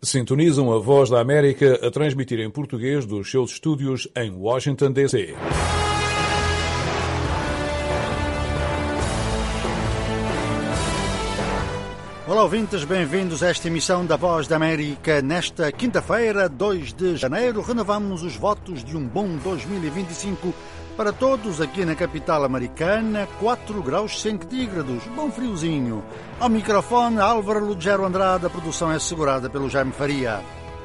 Sintonizam a Voz da América a transmitir em português dos seus estúdios em Washington, D.C. Olá ouvintes, bem-vindos a esta emissão da Voz da América. Nesta quinta-feira, 2 de janeiro, renovamos os votos de um bom 2025 para todos aqui na capital americana. 4 graus centígrados, bom friozinho. Ao microfone, Álvaro Lugero Andrade, a produção é assegurada pelo Jaime Faria.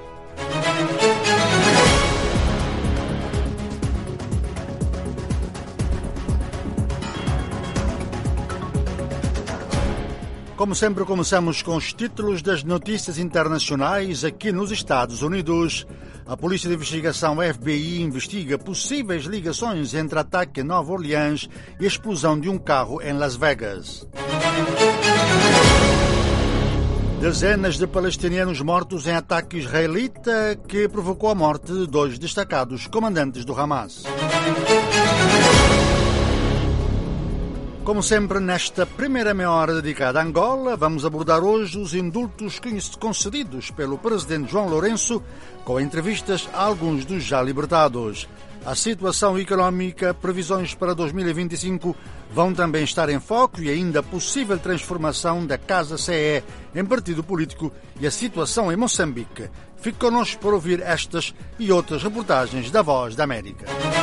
Como sempre, começamos com os títulos das notícias internacionais aqui nos Estados Unidos. A Polícia de Investigação FBI investiga possíveis ligações entre ataque em Nova Orleans e a explosão de um carro em Las Vegas. Dezenas de palestinianos mortos em ataque israelita que provocou a morte de 2 destacados comandantes do Hamas. Como sempre, nesta primeira meia hora dedicada a Angola, vamos abordar hoje os indultos concedidos pelo presidente João Lourenço, com entrevistas a alguns dos já libertados. A situação económica, previsões para 2025 vão também estar em foco e ainda a possível transformação da Casa CE em partido político e a situação em Moçambique. Fique connosco para ouvir estas e outras reportagens da Voz da América.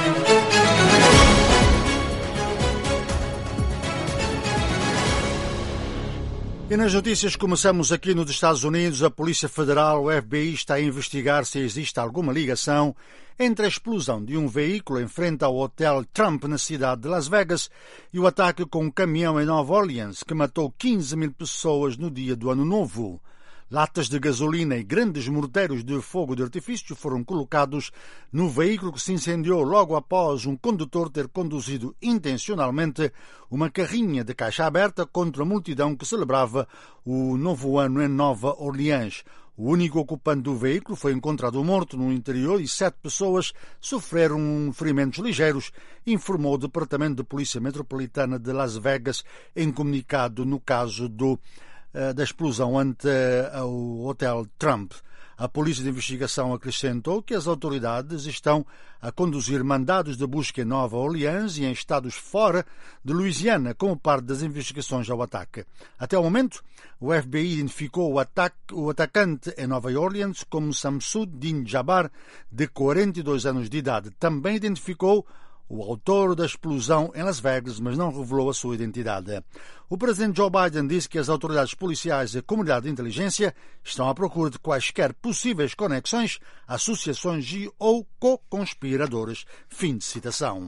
E nas notícias começamos aqui nos Estados Unidos. A Polícia Federal, o FBI, está a investigar se existe alguma ligação entre a explosão de um veículo em frente ao Hotel Trump na cidade de Las Vegas e o ataque com um caminhão em Nova Orleans que matou 15.000 pessoas no dia do Ano Novo. Latas de gasolina e grandes morteiros de fogo de artifício foram colocados no veículo que se incendiou logo após um condutor ter conduzido intencionalmente uma carrinha de caixa aberta contra a multidão que celebrava o Novo Ano em Nova Orleans. O único ocupante do veículo foi encontrado morto no interior e 7 pessoas sofreram ferimentos ligeiros, informou o Departamento de Polícia Metropolitana de Las Vegas em comunicado no caso da explosão ante o Hotel Trump. A Polícia de Investigação acrescentou que as autoridades estão a conduzir mandados de busca em Nova Orleans e em estados fora de Louisiana como parte das investigações ao ataque. Até o momento, o FBI identificou o atacante em Nova Orleans como Samsudin Jabbar, de 42 anos de idade. Também identificou o autor da explosão em Las Vegas, mas não revelou a sua identidade. O presidente Joe Biden disse que as autoridades policiais e a comunidade de inteligência estão à procura de quaisquer possíveis conexões, associações ou co-conspiradores. Fim de citação.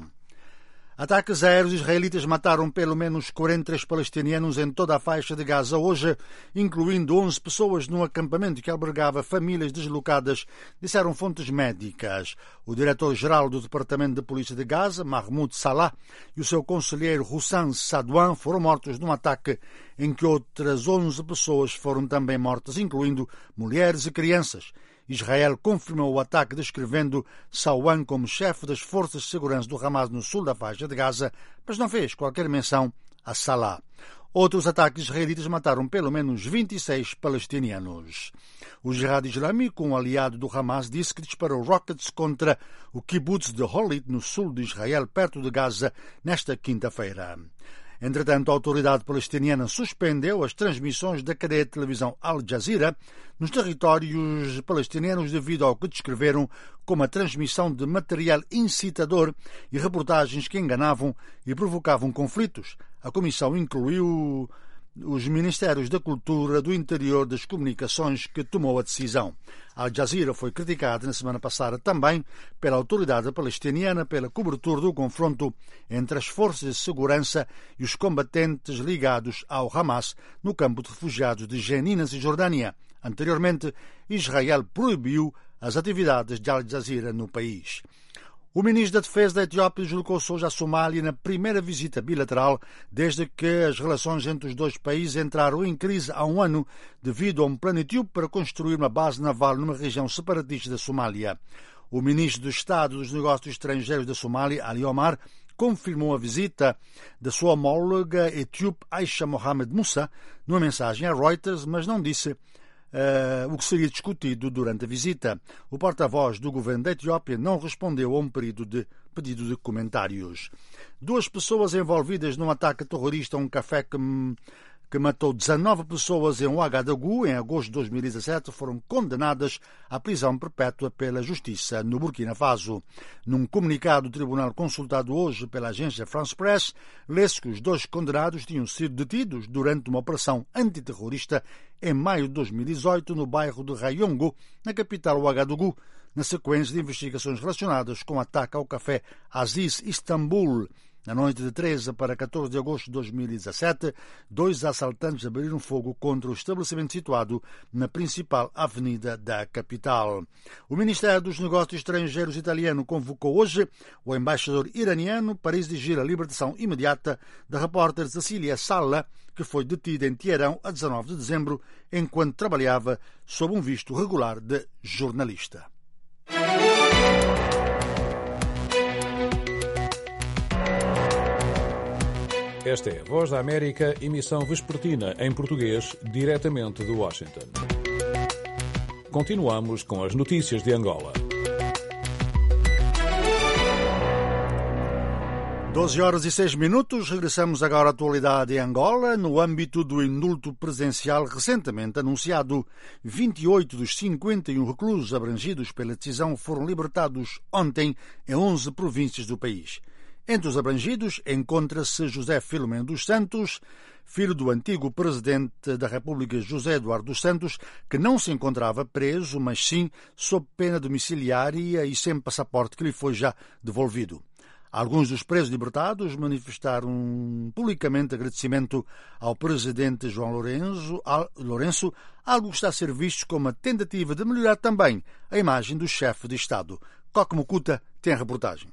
Ataques aéreos israelitas mataram pelo menos 43 palestinianos em toda a faixa de Gaza hoje, incluindo 11 pessoas num acampamento que albergava famílias deslocadas, disseram fontes médicas. O diretor-geral do Departamento de Polícia de Gaza, Mahmoud Salah, e o seu conselheiro Hussam Sadwan foram mortos num ataque em que outras 11 pessoas foram também mortas, incluindo mulheres e crianças. Israel confirmou o ataque descrevendo Sawan como chefe das forças de segurança do Hamas no sul da faixa de Gaza, mas não fez qualquer menção a Salah. Outros ataques israelitas mataram pelo menos 26 palestinianos. O Jihad Islâmico, um aliado do Hamas, disse que disparou rockets contra o kibbutz de Holit, no sul de Israel, perto de Gaza, nesta quinta-feira. Entretanto, a autoridade palestiniana suspendeu as transmissões da cadeia de televisão Al Jazeera nos territórios palestinianos devido ao que descreveram como a transmissão de material incitador e reportagens que enganavam e provocavam conflitos. A comissão incluiu os Ministérios da Cultura, do Interior, das Comunicações, que tomou a decisão. Al Jazeera foi criticada na semana passada também pela autoridade palestiniana pela cobertura do confronto entre as forças de segurança e os combatentes ligados ao Hamas no campo de refugiados de Jenin e Cisjordânia. Anteriormente, Israel proibiu as atividades de Al Jazeera no país. O ministro da Defesa da Etiópia deslocou-se hoje à Somália na primeira visita bilateral desde que as relações entre os dois países entraram em crise há um ano devido a um plano etíope para construir uma base naval numa região separatista da Somália. O ministro do Estado dos Negócios Estrangeiros da Somália, Ali Omar, confirmou a visita da sua homóloga etíope Aisha Mohamed Musa numa mensagem a Reuters, mas não disse o que seria discutido durante a visita. O porta-voz do governo da Etiópia não respondeu a um pedido de comentários. 2 pessoas envolvidas num ataque terrorista a um café que matou 19 pessoas em Ouagadougou em agosto de 2017 foram condenadas à prisão perpétua pela Justiça no Burkina Faso. Num comunicado do tribunal consultado hoje pela agência France Press, lê-se que os 2 condenados tinham sido detidos durante uma operação antiterrorista em maio de 2018 no bairro de Rayongo, na capital Ouagadougou, na sequência de investigações relacionadas com o ataque ao café Aziz Istanbul. Na noite de 13 para 14 de agosto de 2017, 2 assaltantes abriram fogo contra o estabelecimento situado na principal avenida da capital. O Ministério dos Negócios Estrangeiros italiano convocou hoje o embaixador iraniano para exigir a libertação imediata da repórter Cecília Salla, que foi detida em Teherão a 19 de dezembro, enquanto trabalhava sob um visto regular de jornalista. Esta é a Voz da América, emissão vespertina em português, diretamente de Washington. Continuamos com as notícias de Angola. 12h06, regressamos agora à atualidade em Angola. No âmbito do indulto presencial recentemente anunciado, 28 dos 51 reclusos abrangidos pela decisão foram libertados ontem em 11 províncias do país. Entre os abrangidos encontra-se José Filomeno dos Santos, filho do antigo presidente da República José Eduardo dos Santos, que não se encontrava preso, mas sim sob pena domiciliária e sem passaporte que lhe foi já devolvido. Alguns dos presos libertados manifestaram publicamente agradecimento ao presidente João Lourenço, algo que está a ser visto como uma tentativa de melhorar também a imagem do chefe de Estado. Coque Mucuta tem a reportagem.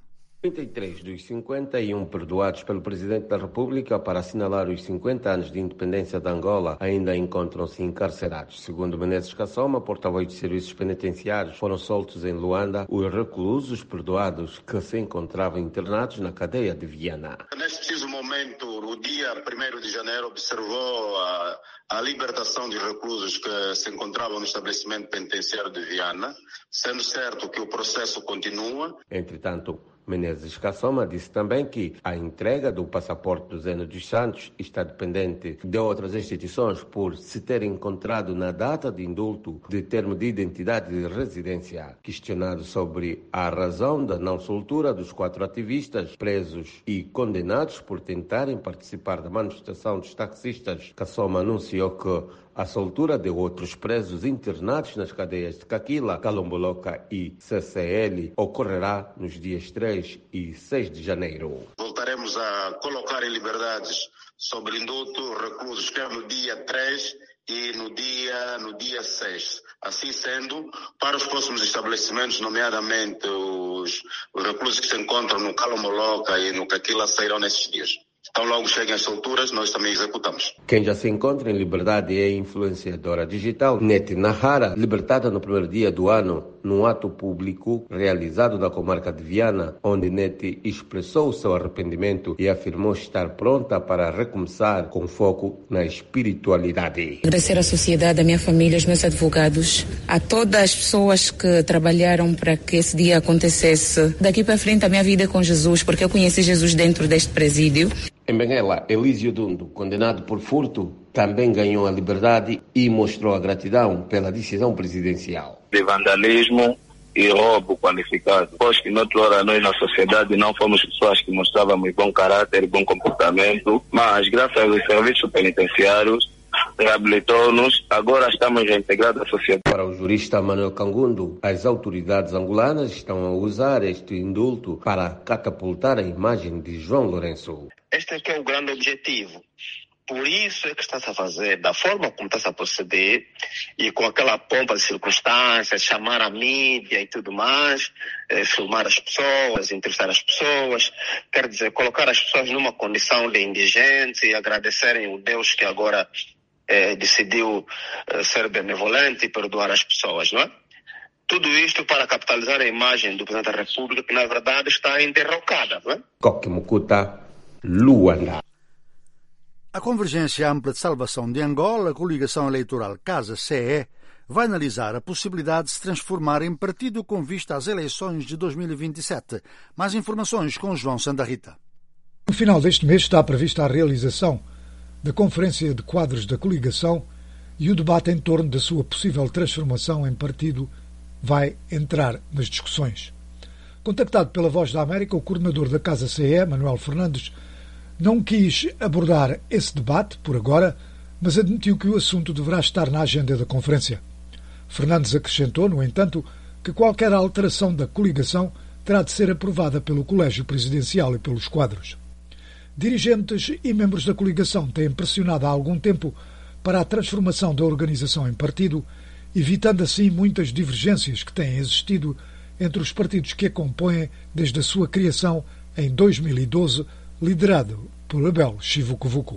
33 dos 51 perdoados pelo Presidente da República para assinalar os 50 anos de independência de Angola ainda encontram-se encarcerados. Segundo Menezes Kassoma, porta-voz de serviços penitenciários, foram soltos em Luanda os reclusos perdoados que se encontravam internados na cadeia de Viana. Neste preciso momento, no dia 1º de janeiro, observou a libertação de reclusos que se encontravam no estabelecimento penitenciário de Viana, sendo certo que o processo continua. Entretanto, Menezes Kassoma disse também que a entrega do passaporte do Zeno dos Santos está dependente de outras instituições por se ter encontrado na data de indulto de termo de identidade de residência. Questionado sobre a razão da não soltura dos 4 ativistas presos e condenados por tentarem participar da manifestação dos taxistas, Kassoma anunciou que a soltura de outros presos internados nas cadeias de Caquila, Calomboloca e CCL ocorrerá nos dias 3 e 6 de janeiro. Voltaremos a colocar em liberdades sob indulto reclusos que é no dia 3 e no dia 6. Assim sendo, para os próximos estabelecimentos, nomeadamente os reclusos que se encontram no Calomboloca e no Caquila, sairão nesses dias. Então, logo cheguem as solturas, nós também executamos. Quem já se encontra em liberdade é a influenciadora digital Nete Nahara, libertada no primeiro dia do ano, num ato público realizado na comarca de Viana, onde Nete expressou o seu arrependimento e afirmou estar pronta para recomeçar com foco na espiritualidade. Agradecer à sociedade, à minha família, aos meus advogados, a todas as pessoas que trabalharam para que esse dia acontecesse. Daqui para frente a minha vida é com Jesus, porque eu conheci Jesus dentro deste presídio. Em Benguela, Elísio Dundo, condenado por furto, também ganhou a liberdade e mostrou a gratidão pela decisão presidencial. De vandalismo e roubo qualificado. Pois que noutrora nós na sociedade não fomos pessoas que mostrávamos bom caráter, bom comportamento, mas graças aos serviços penitenciários reabilitou-nos, agora estamos reintegrados à sociedade. Para o jurista Manuel Cangundo, as autoridades angolanas estão a usar este indulto para catapultar a imagem de João Lourenço. Este é que é o grande objetivo. Por isso é que está-se a fazer, da forma como está-se a proceder, e com aquela pompa de circunstâncias, chamar a mídia e tudo mais, filmar as pessoas, entrevistar as pessoas, quer dizer, colocar as pessoas numa condição de indigentes e agradecerem o Deus que agora decidiu ser benevolente e perdoar as pessoas, não é? Tudo isto para capitalizar a imagem do Presidente da República, que na verdade está enderrocada, não é? Coque Mucuta, Luanda. A Convergência Ampla de Salvação de Angola, a coligação eleitoral Casa CE, vai analisar a possibilidade de se transformar em partido com vista às eleições de 2027. Mais informações com João Sandarrita. No final deste mês está prevista a realização da Conferência de Quadros da Coligação e o debate em torno da sua possível transformação em partido vai entrar nas discussões. Contactado pela Voz da América, o coordenador da Casa CE, Manuel Fernandes, não quis abordar esse debate por agora, mas admitiu que o assunto deverá estar na agenda da conferência. Fernandes acrescentou, no entanto, que qualquer alteração da coligação terá de ser aprovada pelo Colégio Presidencial e pelos quadros. Dirigentes e membros da coligação têm pressionado há algum tempo para a transformação da organização em partido, evitando assim muitas divergências que têm existido entre os partidos que a compõem desde a sua criação em 2012, liderado por Abel Chivucovuco.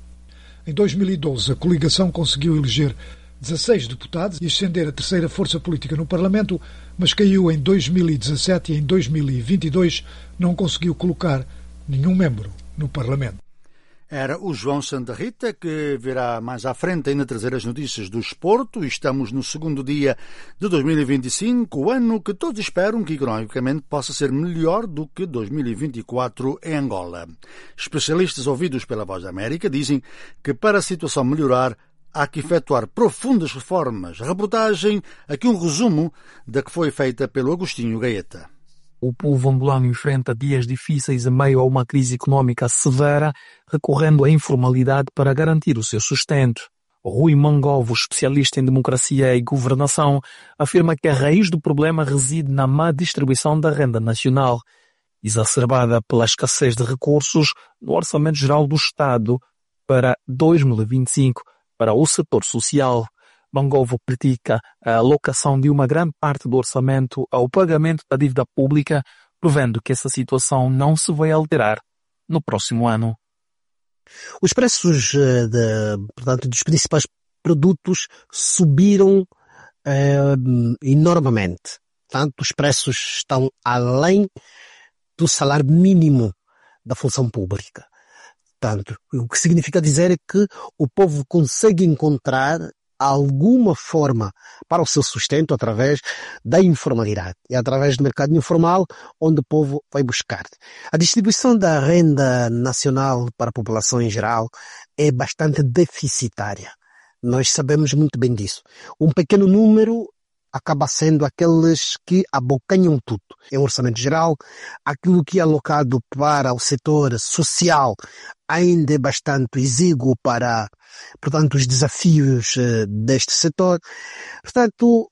Em 2012, a coligação conseguiu eleger 16 deputados e ascender a terceira força política no Parlamento, mas caiu em 2017 e em 2022 não conseguiu colocar nenhum membro no Parlamento. Era o João Sandarrita, que virá mais à frente ainda trazer as notícias do desporto. Estamos no segundo dia de 2025, o ano que todos esperam que economicamente possa ser melhor do que 2024 em Angola. Especialistas ouvidos pela Voz da América dizem que para a situação melhorar há que efetuar profundas reformas. Reportagem, aqui um resumo da que foi feita pelo Agostinho Gaeta. O povo angolano enfrenta dias difíceis em meio a uma crise econômica severa, recorrendo à informalidade para garantir o seu sustento. Rui Mangovo, especialista em democracia e governação, afirma que a raiz do problema reside na má distribuição da renda nacional, exacerbada pela escassez de recursos no Orçamento Geral do Estado para 2025 para o setor social. Mangovo critica a alocação de uma grande parte do orçamento ao pagamento da dívida pública, prevendo que essa situação não se vai alterar no próximo ano. Os preços dos principais produtos subiram enormemente. Portanto, os preços estão além do salário mínimo da função pública. Portanto, o que significa dizer é que o povo consegue encontrar alguma forma para o seu sustento através da informalidade. É através do mercado informal onde o povo vai buscar. A distribuição da renda nacional para a população em geral é bastante deficitária. Nós sabemos muito bem disso. Um pequeno número acaba sendo aqueles que abocanham tudo. Em orçamento geral, aquilo que é alocado para o setor social ainda é bastante exíguo para, portanto, os desafios deste setor. Portanto,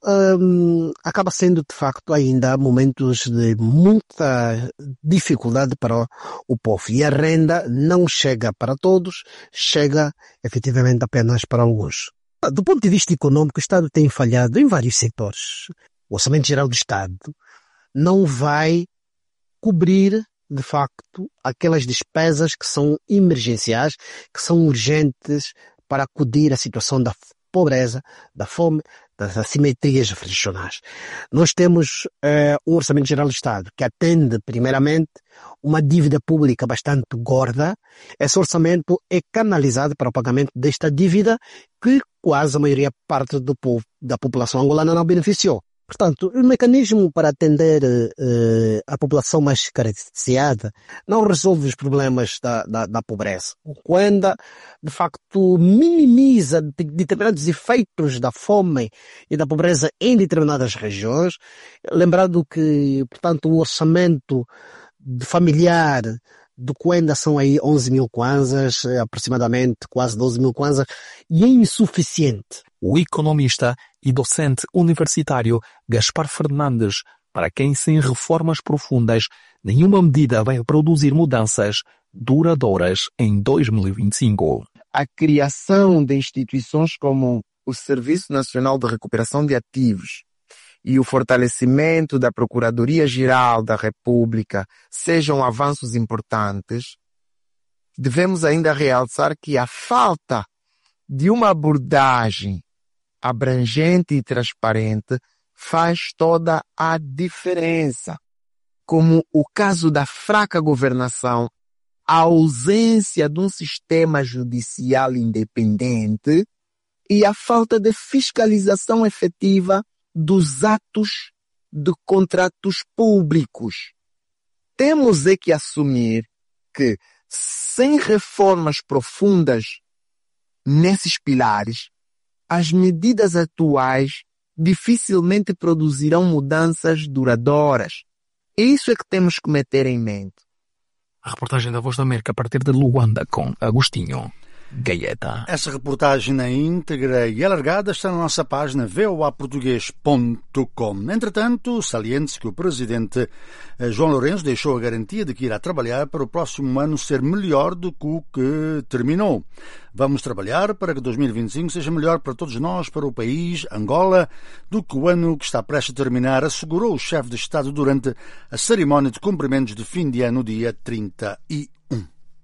acaba sendo, de facto, ainda momentos de muita dificuldade para o povo. E a renda não chega para todos, chega, efetivamente, apenas para alguns. Do ponto de vista econômico, o Estado tem falhado em vários setores. O Orçamento Geral do Estado não vai cobrir, de facto, aquelas despesas que são emergenciais, que são urgentes para acudir à situação da pobreza, da fome, das assimetrias regionais. Nós temos um Orçamento Geral do Estado que atende, primeiramente, uma dívida pública bastante gorda. Esse orçamento é canalizado para o pagamento desta dívida que quase a maioria parte do povo, da população angolana não beneficiou. Portanto, o mecanismo para atender a população mais carenciada não resolve os problemas da pobreza. O ainda, de facto, minimiza determinados efeitos da fome e da pobreza em determinadas regiões. Lembrando que, portanto, o orçamento familiar do Coenda são aí 11 mil kwanzas, aproximadamente quase 12 mil kwanzas, e é insuficiente. O economista e docente universitário Gaspar Fernandes, para quem sem reformas profundas, nenhuma medida vai produzir mudanças duradouras em 2025. A criação de instituições como o Serviço Nacional de Recuperação de Ativos e o fortalecimento da Procuradoria-Geral da República sejam avanços importantes, devemos ainda realçar que a falta de uma abordagem abrangente e transparente faz toda a diferença. Como o caso da fraca governação, a ausência de um sistema judicial independente e a falta de fiscalização efetiva dos atos de contratos públicos. Temos que assumir que, sem reformas profundas nesses pilares, as medidas atuais dificilmente produzirão mudanças duradouras. Isso é que temos que meter em mente. A reportagem da Voz da América a partir de Luanda com Agostinho Gaeta. Essa reportagem na íntegra e alargada está na nossa página voaportugues.com. Entretanto, saliente-se que o presidente João Lourenço deixou a garantia de que irá trabalhar para o próximo ano ser melhor do que o que terminou. Vamos trabalhar para que 2025 seja melhor para todos nós, para o país, Angola, do que o ano que está prestes a terminar, assegurou o chefe de Estado durante a cerimónia de cumprimentos de fim de ano, dia 31.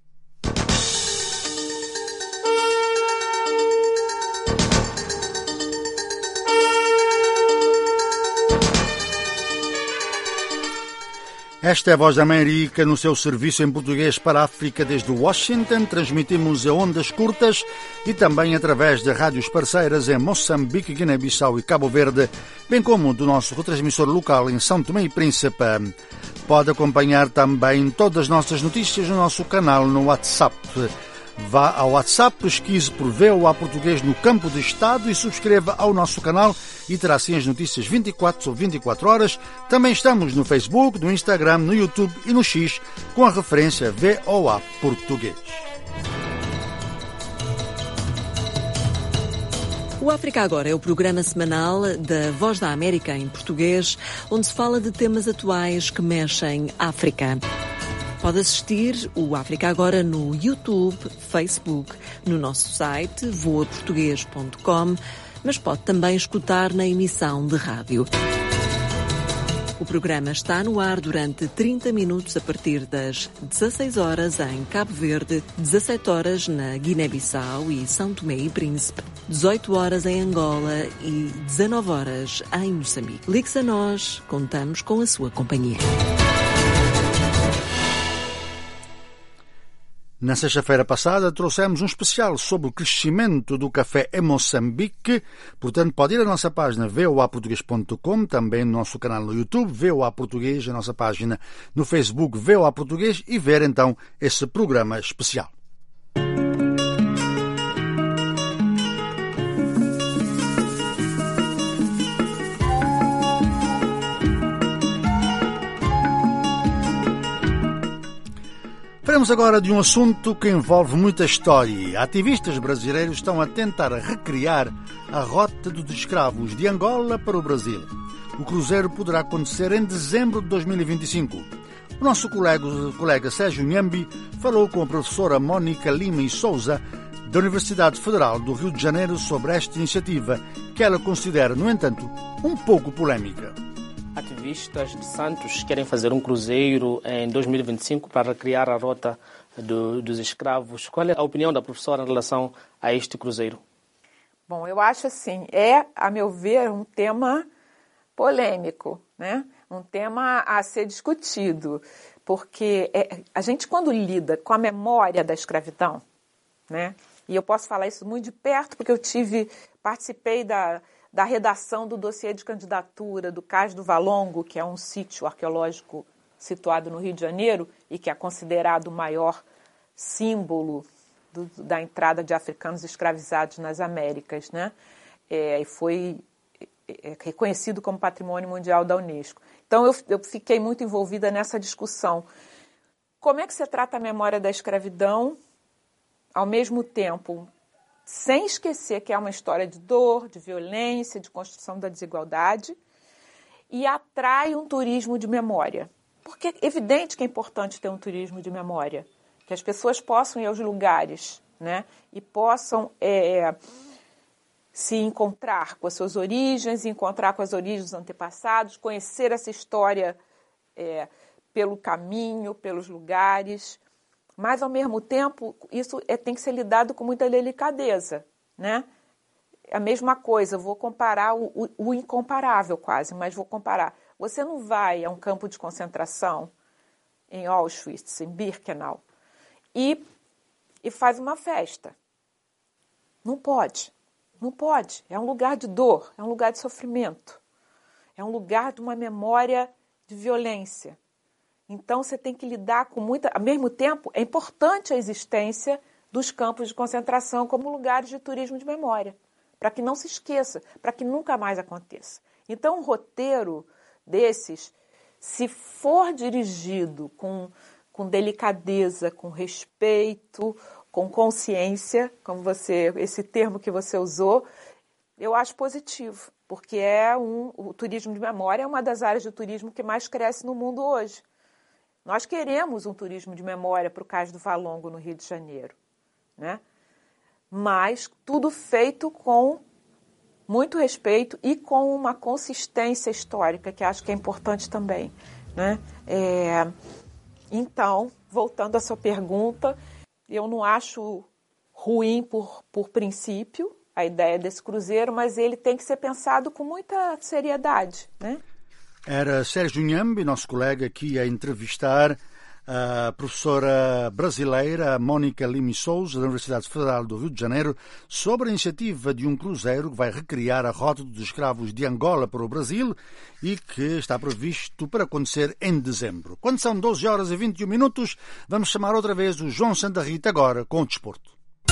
Esta é a Voz da América no seu serviço em português para a África desde Washington. Transmitimos a ondas curtas e também através de rádios parceiras em Moçambique, Guiné-Bissau e Cabo Verde, bem como do nosso retransmissor local em São Tomé e Príncipe. Pode acompanhar também todas as nossas notícias no nosso canal no WhatsApp. Vá ao WhatsApp, pesquise por VOA Português no campo de Estado e subscreva ao nosso canal e terá assim as notícias 24 horas. Também estamos no Facebook, no Instagram, no YouTube e no X com a referência VOA Português. O África Agora é o programa semanal da Voz da América em português, onde se fala de temas atuais que mexem África. Pode assistir o África Agora no YouTube, Facebook, no nosso site voaportugues.com, mas pode também escutar na emissão de rádio. O programa está no ar durante 30 minutos a partir das 16 horas em Cabo Verde, 17 horas na Guiné-Bissau e São Tomé e Príncipe, 18 horas em Angola e 19 horas em Moçambique. Ligue-se a nós, contamos com a sua companhia. Na sexta-feira passada trouxemos um especial sobre o crescimento do café em Moçambique. Portanto, pode ir à nossa página voaportugues.com, também no nosso canal no YouTube, VOA Português, a nossa página no Facebook, VOA Português, e ver então esse programa especial. Falamos agora de um assunto que envolve muita história. Ativistas brasileiros estão a tentar recriar a rota dos escravos de Angola para o Brasil. O cruzeiro poderá acontecer em dezembro de 2025. O nosso colega Sérgio Nhambi falou com a professora Mónica Lima e Souza, da Universidade Federal do Rio de Janeiro, sobre esta iniciativa, que ela considera, no entanto, um pouco polémica. Ativistas de Santos querem fazer um cruzeiro em 2025 para recriar a rota dos escravos. Qual é a opinião da professora em relação a este cruzeiro? Bom, eu acho assim, a meu ver, um tema polêmico, né? Um tema a ser discutido, porque a gente, quando lida com a memória da escravidão, né? E eu posso falar isso muito de perto, porque eu participei da redação do dossiê de candidatura do Cais do Valongo, que é um sítio arqueológico situado no Rio de Janeiro e que é considerado o maior símbolo da entrada de africanos escravizados nas Américas, né? E foi reconhecido como Patrimônio Mundial da Unesco. Então, eu fiquei muito envolvida nessa discussão. Como é que você trata a memória da escravidão, ao mesmo tempo, sem esquecer que é uma história de dor, de violência, de construção da desigualdade, e atrai um turismo de memória? Porque é evidente que é importante ter um turismo de memória, que as pessoas possam ir aos lugares, né, e possam se encontrar com as suas origens, encontrar com as origens dos antepassados, conhecer essa história pelo caminho, pelos lugares. Mas, ao mesmo tempo, isso tem que ser lidado com muita delicadeza, né? A mesma coisa, vou comparar o incomparável quase, mas vou comparar. Você não vai a um campo de concentração em Auschwitz, em Birkenau, e faz uma festa. Não pode. Não pode. É um lugar de dor, é um lugar de sofrimento. É um lugar de uma memória de violência. Então, você tem que lidar com muita... Ao mesmo tempo, é importante a existência dos campos de concentração como lugares de turismo de memória, para que não se esqueça, para que nunca mais aconteça. Então, um roteiro desses, se for dirigido com delicadeza, com respeito, com consciência, como esse termo que você usou, eu acho positivo, porque o turismo de memória é uma das áreas de turismo que mais cresce no mundo hoje. Nós queremos um turismo de memória para o Cais do Valongo, no Rio de Janeiro, né? Mas tudo feito com muito respeito e com uma consistência histórica, que acho que é importante também, né? Então, voltando à sua pergunta, eu não acho ruim por princípio a ideia desse cruzeiro, mas ele tem que ser pensado com muita seriedade, né? Era Sérgio Nhambi, nosso colega, que ia entrevistar a professora brasileira Mónica Lima Souza, da Universidade Federal do Rio de Janeiro, sobre a iniciativa de um cruzeiro que vai recriar a rota dos escravos de Angola para o Brasil e que está previsto para acontecer em dezembro. Quando são 12 horas e 21 minutos, vamos chamar outra vez o João Santa Rita agora com o desporto.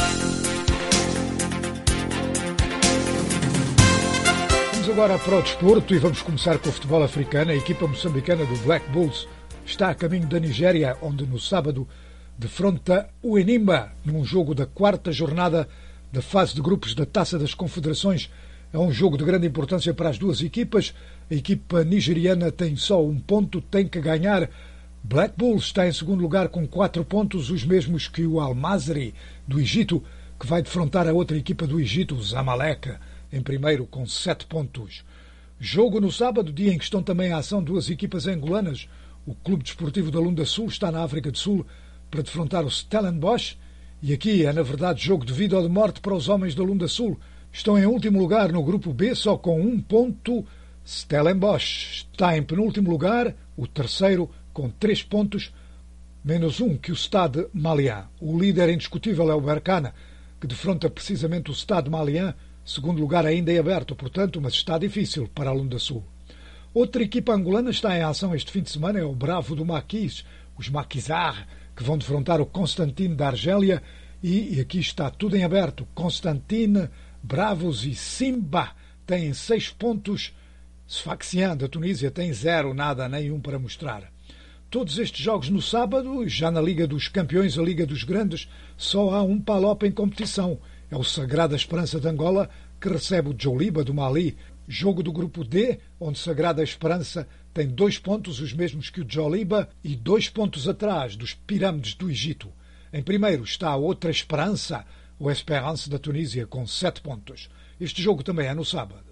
Vamos agora para o desporto e vamos começar com o futebol africano. A equipa moçambicana do Black Bulls está a caminho da Nigéria, onde no sábado defronta o Enimba num jogo da quarta jornada da fase de grupos da Taça das Confederações. É um jogo de grande importância para as duas equipas. A equipa nigeriana tem só um ponto, tem que ganhar. Black Bulls está em segundo lugar com 4 pontos, os mesmos que o Al-Masry do Egito, que vai defrontar a outra equipa do Egito, o Zamalek, em primeiro com 7 pontos. Jogo no sábado, dia em que estão também à ação duas equipas angolanas. O Clube Desportivo da Lunda Sul está na África do Sul para defrontar o Stellenbosch. E aqui é, na verdade, jogo de vida ou de morte para os homens da Lunda Sul. Estão em último lugar no grupo B, só com 1 ponto. Stellenbosch está em penúltimo lugar, o terceiro com 3 pontos, menos 1 que o Stade Malien. O líder indiscutível é o Berkane, que defronta precisamente o Stade Malien. Segundo lugar ainda é aberto, portanto, mas está difícil para a Lunda Sul. Outra equipa angolana está em ação este fim de semana, é o Bravo do Maquis, os Maquisards, que vão defrontar o Constantine da Argélia, e aqui está tudo em aberto. Constantine, Bravos e Simba têm 6 pontos, Sfaxien da Tunísia tem 0, nada, nenhum para mostrar. Todos estes jogos no sábado, já na Liga dos Campeões, a Liga dos Grandes, só há um Palop em competição. É o Sagrada Esperança de Angola, que recebe o Djoliba do Mali. Jogo do grupo D, onde Sagrada Esperança tem 2 pontos, os mesmos que o Djoliba, e 2 pontos atrás dos Pirâmides do Egito. Em primeiro está a outra Esperança, o Esperance da Tunísia, com 7 pontos. Este jogo também é no sábado.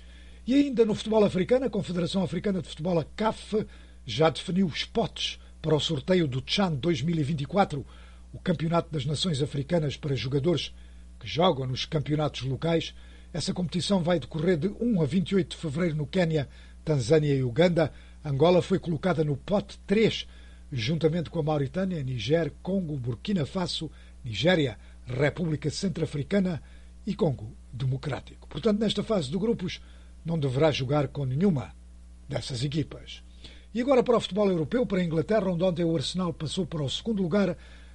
E ainda no futebol africano, a Confederação Africana de Futebol, a CAF, já definiu os potes para o sorteio do Chan 2024, o Campeonato das Nações Africanas para jogadores que jogam nos campeonatos locais. Essa competição vai decorrer de 1 a 28 de fevereiro no Quênia, Tanzânia e Uganda. Angola foi colocada no pote 3, juntamente com a Mauritânia, Niger, Congo, Burkina Faso, Nigéria, República Centro-Africana e Congo Democrático. Portanto, nesta fase de grupos, não deverá jogar com nenhuma dessas equipas. E agora para o futebol europeu, para a Inglaterra, onde ontem o Arsenal passou para o segundo lugar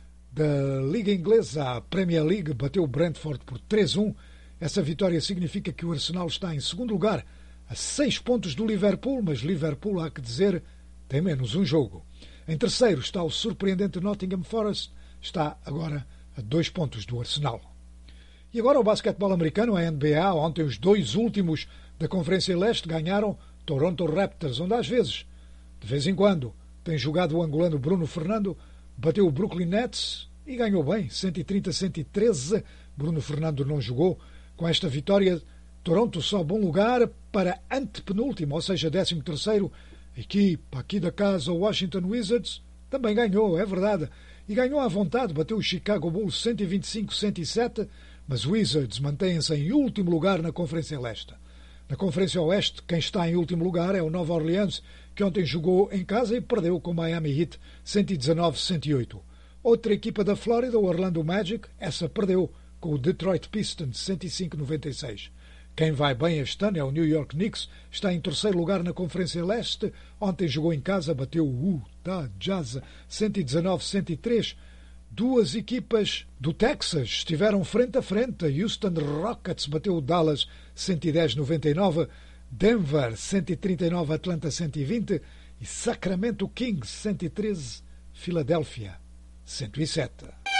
da Liga Inglesa. A Premier League bateu o Brentford por 3-1. Essa vitória significa que o Arsenal está em segundo lugar, a 6 pontos do Liverpool, mas Liverpool, há que dizer, tem menos um jogo. Em terceiro está o surpreendente Nottingham Forest, está agora a 2 pontos do Arsenal. E agora o basquetebol americano, a NBA. Ontem os 2 últimos da Conferência Leste ganharam Toronto Raptors, onde às vezes, de vez em quando, tem jogado o angolano Bruno Fernando, bateu o Brooklyn Nets e ganhou bem, 130-113. Bruno Fernando não jogou. Com esta vitória, Toronto sobe um lugar para antepenúltimo, ou seja, 13º. A equipa aqui da casa, o Washington Wizards, também ganhou, é verdade. E ganhou à vontade, bateu o Chicago Bulls 125-107, mas o Wizards mantém-se em último lugar na Conferência Leste. Na Conferência Oeste, quem está em último lugar é o Nova Orleans, que ontem jogou em casa e perdeu com o Miami Heat 119-108. Outra equipa da Flórida, o Orlando Magic, essa perdeu com o Detroit Pistons 105-96. Quem vai bem este ano é o New York Knicks, está em terceiro lugar na Conferência Leste. Ontem jogou em casa, bateu o Utah Jazz 119-103. Duas equipas do Texas estiveram frente a frente. Houston Rockets bateu o Dallas 110-99, Denver 139, Atlanta 120 e Sacramento Kings 113, Filadélfia 107.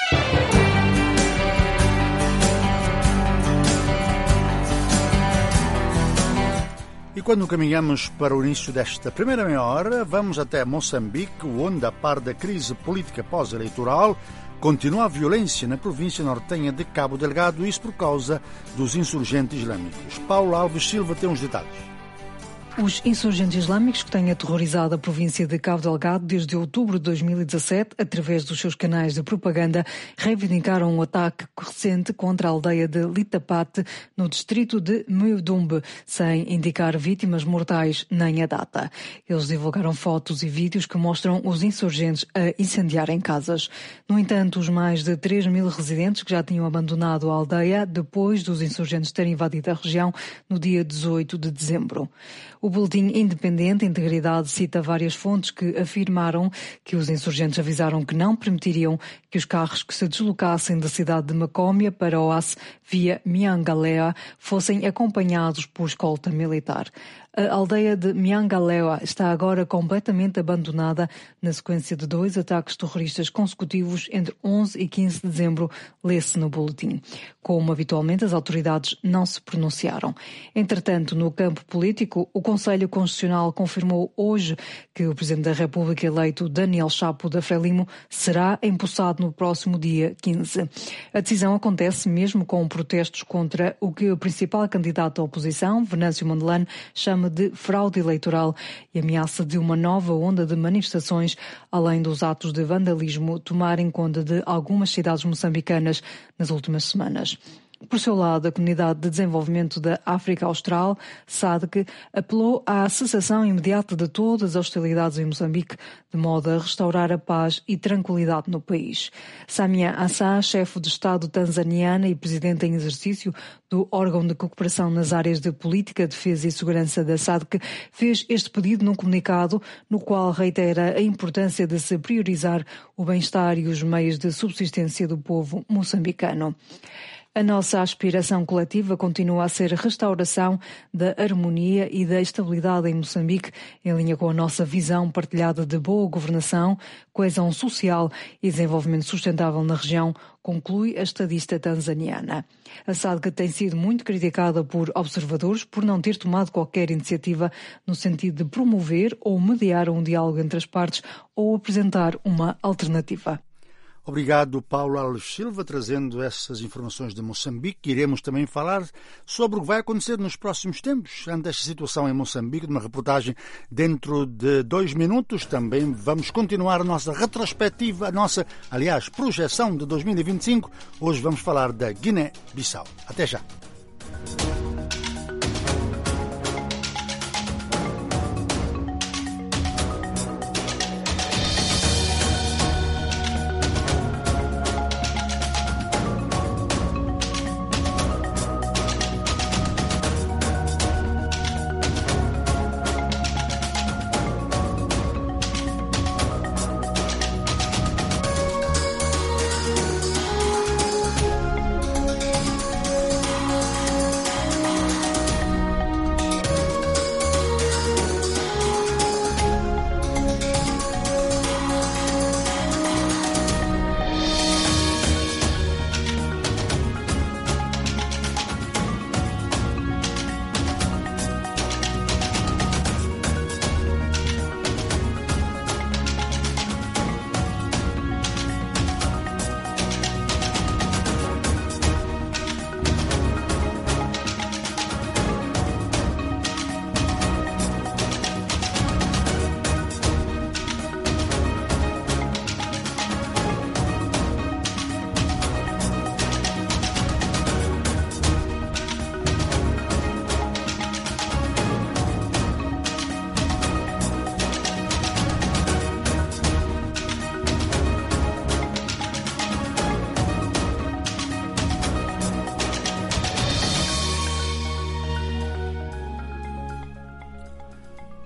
E quando caminhamos para o início desta primeira meia hora, vamos até Moçambique, onde, a par da crise política pós-eleitoral, continua a violência na província nortenha de Cabo Delgado, isso por causa dos insurgentes islâmicos. Paulo Alves Silva tem uns detalhes. Os insurgentes islâmicos que têm aterrorizado a província de Cabo Delgado desde outubro de 2017, através dos seus canais de propaganda, reivindicaram um ataque recente contra a aldeia de Litapate, no distrito de Muidumbe, sem indicar vítimas mortais nem a data. Eles divulgaram fotos e vídeos que mostram os insurgentes a incendiarem casas. No entanto, os mais de 3.000 residentes que já tinham abandonado a aldeia depois dos insurgentes terem invadido a região no dia 18 de dezembro. O boletim independente Integridade cita várias fontes que afirmaram que os insurgentes avisaram que não permitiriam que os carros que se deslocassem da cidade de Macómia para Oace via Miangalea fossem acompanhados por escolta militar. A aldeia de Miangalea está agora completamente abandonada na sequência de 2 ataques terroristas consecutivos entre 11 e 15 de dezembro, lê-se no boletim. Como habitualmente, as autoridades não se pronunciaram. Entretanto, no campo político, o Conselho Constitucional confirmou hoje que o Presidente da República eleito, Daniel Chapo da Frelimo, será empossado no próximo dia 15. A decisão acontece mesmo com protestos contra o que o principal candidato à oposição, Venâncio Mondlane, chama de fraude eleitoral e ameaça de uma nova onda de manifestações, além dos atos de vandalismo tomarem conta de algumas cidades moçambicanas nas últimas semanas. Por seu lado, a Comunidade de Desenvolvimento da África Austral, SADC, apelou à cessação imediata de todas as hostilidades em Moçambique, de modo a restaurar a paz e tranquilidade no país. Samia Hassan, chefe de Estado tanzaniana e presidente em exercício do órgão de cooperação nas áreas de política, defesa e segurança da SADC, fez este pedido num comunicado no qual reitera a importância de se priorizar o bem-estar e os meios de subsistência do povo moçambicano. A nossa aspiração coletiva continua a ser a restauração da harmonia e da estabilidade em Moçambique, em linha com a nossa visão partilhada de boa governação, coesão social e desenvolvimento sustentável na região, conclui a estadista tanzaniana. A SADC tem sido muito criticada por observadores por não ter tomado qualquer iniciativa no sentido de promover ou mediar um diálogo entre as partes ou apresentar uma alternativa. Obrigado, Paulo Alves Silva, trazendo essas informações de Moçambique. Iremos também falar sobre o que vai acontecer nos próximos tempos, ante esta situação em Moçambique, numa reportagem dentro de 2 minutos. Também vamos continuar a nossa retrospectiva, a projeção de 2025. Hoje vamos falar da Guiné-Bissau. Até já.